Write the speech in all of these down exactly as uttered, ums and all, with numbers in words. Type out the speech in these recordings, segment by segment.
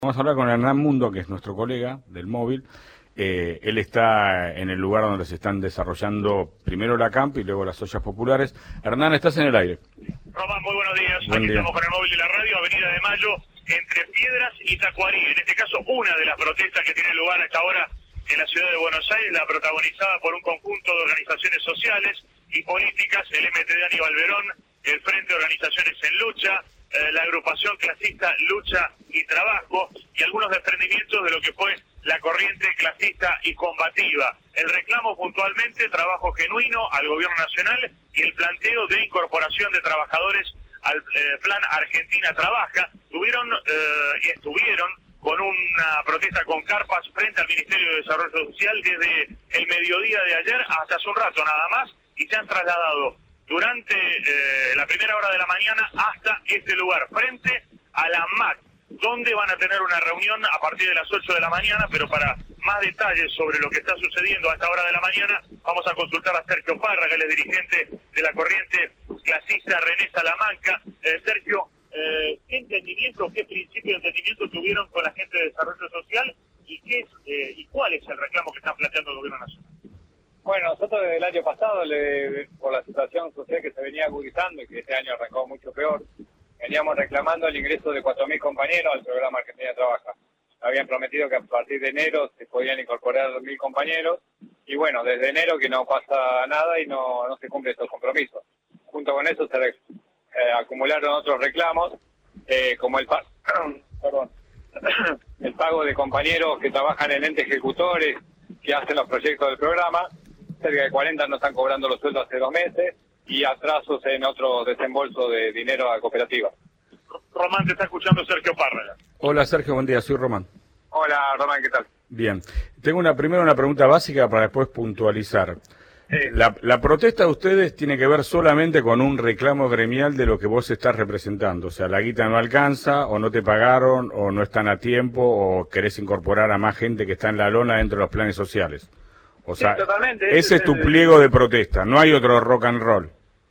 Vamos a hablar con Hernán Mundo, que es nuestro colega del móvil. Eh, él está en el lugar donde se están desarrollando primero la camp y luego las ollas populares. Hernán, estás en el aire. Román, muy buenos días. Buen Aquí día. estamos con el móvil de la radio, Avenida de Mayo, entre Piedras y Tacuarí. En este caso, una de las protestas que tiene lugar hasta ahora en la ciudad de Buenos Aires, la protagonizada por un conjunto de organizaciones sociales y políticas, el M T D Aníbal Verón, el Frente de Organizaciones en Lucha, eh, la agrupación clasista Lucha y Trabajo, y algunos desprendimientos de lo que fue la corriente clasista y combativa. El reclamo puntualmente, trabajo genuino al gobierno nacional y el planteo de incorporación de trabajadores al eh, plan Argentina Trabaja. Tuvieron eh, y estuvieron con una protesta con carpas frente al Ministerio de Desarrollo Social desde el mediodía de ayer hasta hace un rato nada más, y se han trasladado durante eh, la primera hora de la mañana hasta este lugar, frente a la M A C, donde van a tener una reunión a partir de las ocho de la mañana, pero para más detalles sobre lo que está sucediendo a esta hora de la mañana, vamos a consultar a Sergio Parra, que él es dirigente de la corriente clasista René Salamanca. Eh, Sergio, eh, ¿qué entendimiento, qué principio de entendimiento tuvieron con la gente de Desarrollo Social y qué es, eh, y cuál es el reclamo que están planteando el gobierno nacional? Bueno, nosotros desde el año pasado, le, por la situación social que se venía agudizando y que este año arrancó mucho peor, veníamos reclamando el ingreso de cuatro mil compañeros al programa Argentina Trabaja. Habían prometido que a partir de enero se podían incorporar mil compañeros, y bueno, desde enero que no pasa nada y no, no se cumplen estos compromisos. Junto con eso se eh, acumularon otros reclamos, eh, como el, pa perdón, el pago de compañeros que trabajan en entes ejecutores, que hacen los proyectos del programa. Cerca de cuarenta no están cobrando los sueldos hace dos meses, y atrasos en otro desembolso de dinero a cooperativas. Román, te está escuchando Sergio Parra. Hola Sergio, buen día, soy Román. Hola Román, ¿qué tal? Bien, tengo una primero una pregunta básica para después puntualizar. Sí. La, la protesta de ustedes tiene que ver solamente con un reclamo gremial de lo que vos estás representando, o sea, la guita no alcanza, o no te pagaron, o no están a tiempo, o querés incorporar a más gente que está en la lona dentro de los planes sociales. O sea, Sí, totalmente. ese Ese es tu es el- pliego de protesta, no hay otro rock and roll.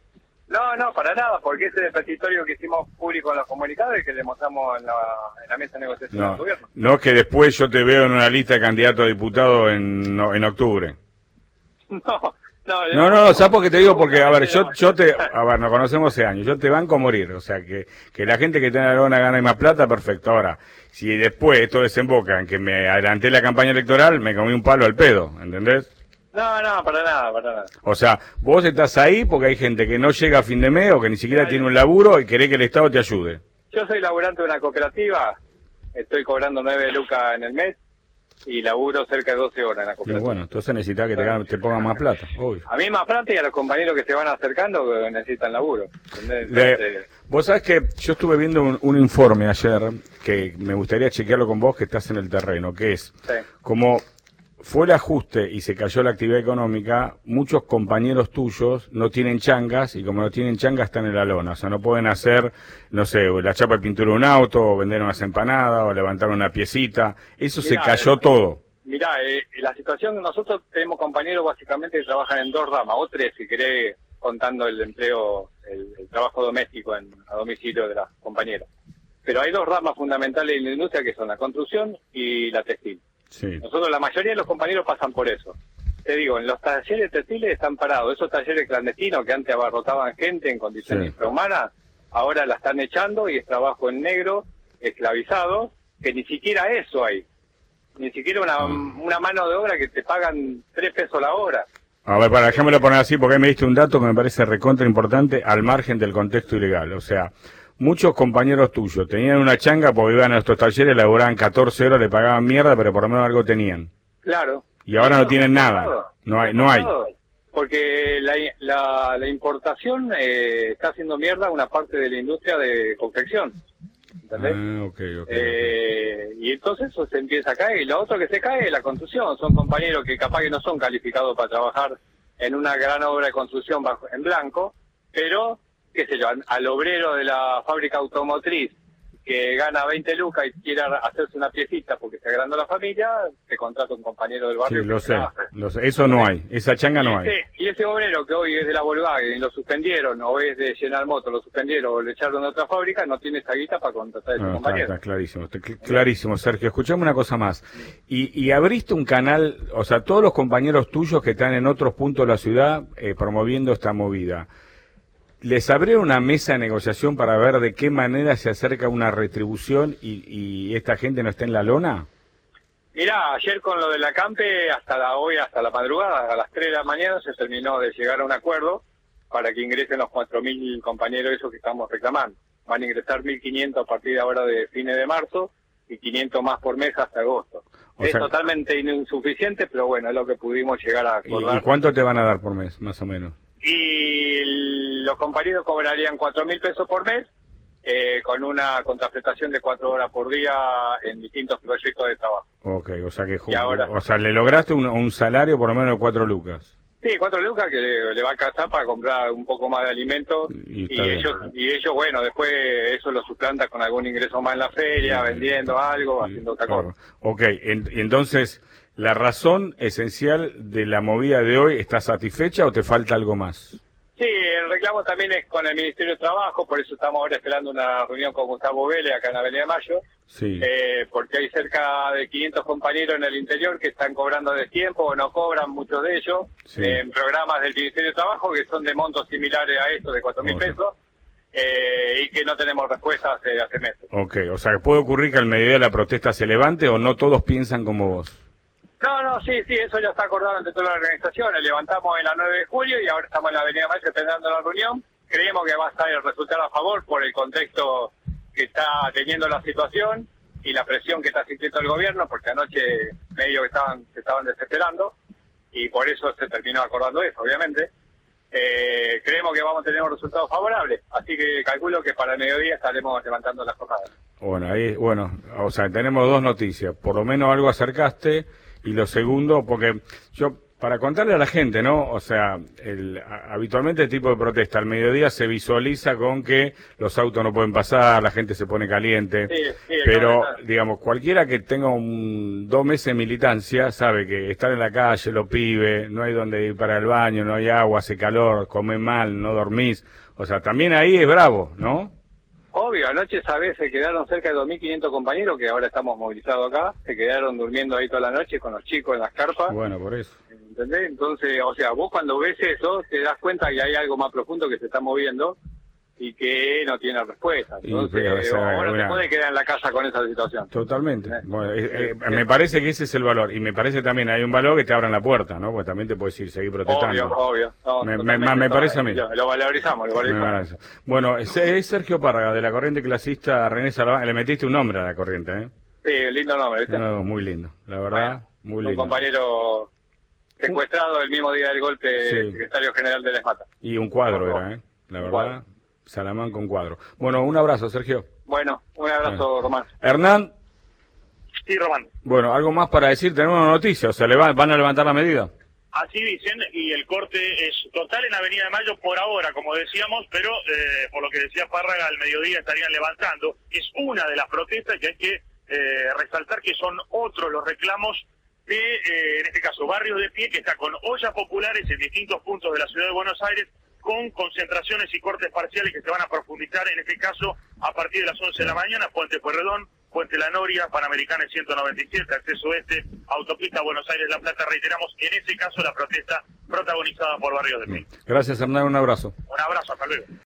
No, no, para nada, porque ese es el petitorio que hicimos público en los comunicados y que le mostramos en la, en la mesa de negociación No, del gobierno. no es que después yo te veo en una lista de candidatos a diputado en, no, en octubre. No, no, yo- No, no, ¿sabes por qué te digo? Porque, a ver, yo yo te... A ver, nos conocemos hace años, yo te banco a morir, o sea, que, que la gente que tiene la lona gana más plata, perfecto. Ahora, si después esto desemboca en que me adelanté la campaña electoral, me comí un palo al pedo, ¿entendés? No, no, para nada, para nada. O sea, vos estás ahí porque hay gente que no llega a fin de mes o que ni siquiera tiene un laburo y querés que el Estado te ayude. Yo soy laburante de una cooperativa, estoy cobrando nueve lucas en el mes y laburo cerca de doce horas en la Y cooperativa. bueno, entonces necesitas que te, hagan- te pongan más plata, obvio. A mí más plata y a los compañeros que se van acercando que necesitan laburo. ¿Entendés? Le- Entonces, vos sabés que yo estuve viendo un, un informe ayer que me gustaría chequearlo con vos que estás en el terreno, que es sí. como fue el ajuste y se cayó la actividad económica, muchos compañeros tuyos no tienen changas y como no tienen changas están en la lona, o sea, no pueden hacer, no sé, la chapa de pintura de un auto, o vender unas empanadas, o levantar una piecita, eso se Mirá, cayó eh, todo. Mirá, eh, la situación, nosotros tenemos compañeros básicamente que trabajan en dos ramas, o tres si querés, contando el empleo, el, el trabajo doméstico en, a domicilio de las compañeras. Pero hay dos ramas fundamentales en la industria que son la construcción y la textil. Sí. Nosotros, la mayoría de los compañeros pasan por eso. Te digo, en los talleres textiles están parados. Esos talleres clandestinos que antes abarrotaban gente en condiciones Sí. infrahumanas, ahora la están echando y es trabajo en negro, esclavizado, que ni siquiera eso hay. Ni siquiera una, Mm. una mano de obra que te pagan tres pesos la hora. A ver, para, déjamelo poner así, porque ahí me diste un dato que me parece recontra importante al margen del contexto ilegal. O sea, muchos compañeros tuyos tenían una changa porque iban a estos talleres, laboraban catorce horas, le pagaban mierda, pero por lo menos algo tenían. Claro. Y ahora no Eso tienen está nada. parado. No hay, no hay. Porque la, la, la importación eh, está haciendo mierda una parte de la industria de confección. ¿Entendés? Ah, ok, ok, ok. Eh, y entonces eso se empieza a caer. Y lo otro que se cae es la construcción. Son compañeros que capaz que no son calificados para trabajar en una gran obra de construcción bajo, en blanco, pero, qué sé yo, al, al obrero de la fábrica automotriz que gana veinte lucas y quiere hacerse una piecita porque se agrandó la familia, se contrata un compañero del barrio. Sí, lo que sé, lo sé. Eso no hay, esa changa no hay. Ese, y ese obrero que hoy es de la Volkswagen, lo suspendieron, o es de General Motors, lo suspendieron, o le echaron a otra fábrica, no tiene esa guita para contratar a ese No, compañero. está, está clarísimo, está cl- clarísimo, Sergio. Escuchame una cosa más. Y, y abriste un canal, o sea, todos los compañeros tuyos que están en otros puntos de la ciudad eh, promoviendo esta movida, ¿les abrieron una mesa de negociación para ver de qué manera se acerca una retribución y, y esta gente no está en la lona? Mirá, ayer con lo de la Campe, hasta la hoy, hasta la madrugada, a las tres de la mañana, se terminó de llegar a un acuerdo para que ingresen los cuatro mil compañeros esos que estamos reclamando. Van a ingresar mil quinientos a partir de ahora de fines de marzo y quinientos más por mes hasta agosto. O es sea, totalmente insuficiente, pero bueno, es lo que pudimos llegar a ¿Y, acordar. y cuánto te van a dar por mes, más o menos? Y los compañeros cobrarían cuatro mil pesos por mes, eh, con una contraprestación de cuatro horas por día en distintos proyectos de trabajo. Ok, o sea que Y ahora- o sea, le lograste un, un salario por lo menos de cuatro lucas. Sí, cuatro lucas que le, le va a alcanzar para comprar un poco más de alimentos Y y, está bien. ellos, y ellos, bueno, después eso lo suplanta con algún ingreso más en la feria, vendiendo algo, haciendo otra Claro. cosa. Ok, en- entonces, ¿la razón esencial de la movida de hoy está satisfecha o te falta algo más? Sí, el reclamo también es con el Ministerio de Trabajo, por eso estamos ahora esperando una reunión con Gustavo Vélez acá en la Avenida Mayo, Sí. eh, porque hay cerca de quinientos compañeros en el interior que están cobrando de tiempo o no cobran, muchos de ellos, Sí. eh, en programas del Ministerio de Trabajo que son de montos similares a esto, de cuatro mil Ok. pesos, eh, y que no tenemos respuesta hace, hace meses. Ok, o sea, que puede ocurrir que al mediodía la protesta se levante o no todos piensan como vos. No, no, sí, sí, eso ya está acordado entre todas las organizaciones. Levantamos en la nueve de julio y ahora estamos en la Avenida Mayo terminando la reunión. Creemos que va a estar el resultado a favor por el contexto que está teniendo la situación y la presión que está sintiendo el gobierno, porque anoche medio que estaban, se estaban desesperando y por eso se terminó acordando eso, obviamente. Eh, creemos que vamos a tener un resultado favorable, así que calculo que para el mediodía estaremos levantando las jornadas. Bueno, ahí, bueno, o sea, tenemos dos noticias. Por lo menos algo acercaste. Y lo segundo, porque yo, para contarle a la gente, ¿no? O sea, el, a- habitualmente el tipo de protesta al mediodía se visualiza con que los autos no pueden pasar, la gente se pone caliente. Sí, sí, pero, claro. digamos, cualquiera que tenga un dos meses de militancia sabe que estar en la calle, los pibes, no hay donde ir para el baño, no hay agua, hace calor, comés mal, no dormís. O sea, también ahí es bravo, ¿no? Obvio, anoche, ¿sabes? Se quedaron cerca de dos mil quinientos compañeros, que ahora estamos movilizados acá, se quedaron durmiendo ahí toda la noche con los chicos en las carpas, Bueno, por eso. ¿entendés? Entonces, o sea, vos cuando ves eso, te das cuenta que hay algo más profundo que se está moviendo y que no tiene respuesta. Y, Entonces, pero, o sea, ahora una- se puede quedar en la casa con esa situación. Totalmente. Eh, Bueno, eh, eh, eh, me parece que ese es el valor. Y me parece también hay un valor que te abran la puerta, ¿no? Porque también te puedes ir, seguir protestando. Obvio, obvio. No, Me- me- totalmente, me parece a mí. Lo, lo valorizamos, lo Me valorizamos. parece. Bueno, es, es Sergio Párraga, de la corriente clasista René Salván. Le metiste un nombre a la corriente, ¿eh? Sí, lindo nombre, ¿viste? No, muy lindo, la verdad, muy Un lindo. compañero secuestrado el mismo día del golpe, Sí. secretario general de Lesmata. Y un cuadro era, ¿eh? La verdad, Salamán con cuadro. Bueno, un abrazo, Sergio. Bueno, un abrazo, Román. Hernán, Sí, Román. bueno, algo más para decir. Tenemos una noticia, o sea, ¿le va- van a levantar la medida? Así dicen, y el corte es total en Avenida de Mayo por ahora, como decíamos, pero eh, por lo que decía Párraga, al mediodía estarían levantando. Es una de las protestas que hay que eh, resaltar que son otros los reclamos de, eh, en este caso, Barrios de Pie, que está con ollas populares en distintos puntos de la ciudad de Buenos Aires, con concentraciones y cortes parciales que se van a profundizar, en este caso, a partir de las once de la mañana, Puente Pueyrredón, Puente La Noria, Panamericana ciento noventa y siete, acceso este, autopista Buenos Aires-La Plata, reiteramos, en ese caso la protesta protagonizada por Barrios de Pie. Gracias, Hernán, un abrazo. Un abrazo, hasta luego.